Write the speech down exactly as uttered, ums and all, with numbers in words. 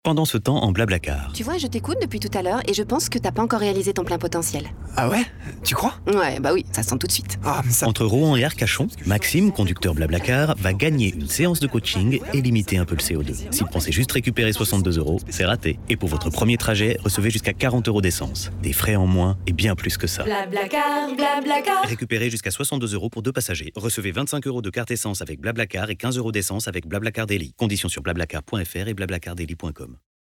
Pendant ce temps, en Blablacar. Tu vois, je t'écoute depuis tout à l'heure et je pense que t'as pas encore réalisé ton plein potentiel. Ah ouais? Tu crois? Ouais, bah oui, ça sent tout de suite. Ah, mais ça... Entre Rouen et Arcachon, Maxime, conducteur Blablacar, va gagner une séance de coaching et limiter un peu le C O deux. S'il pensait juste récupérer soixante-deux euros, c'est raté. Et pour votre premier trajet, recevez jusqu'à quarante euros d'essence. Des frais en moins et bien plus que ça. Blablacar, Blablacar. Récupérez jusqu'à soixante-deux euros pour deux passagers. Recevez vingt-cinq euros de carte essence avec Blablacar et quinze euros d'essence avec Blablacar Daily. Conditions sur blablacar point f r et blablacar daily point com.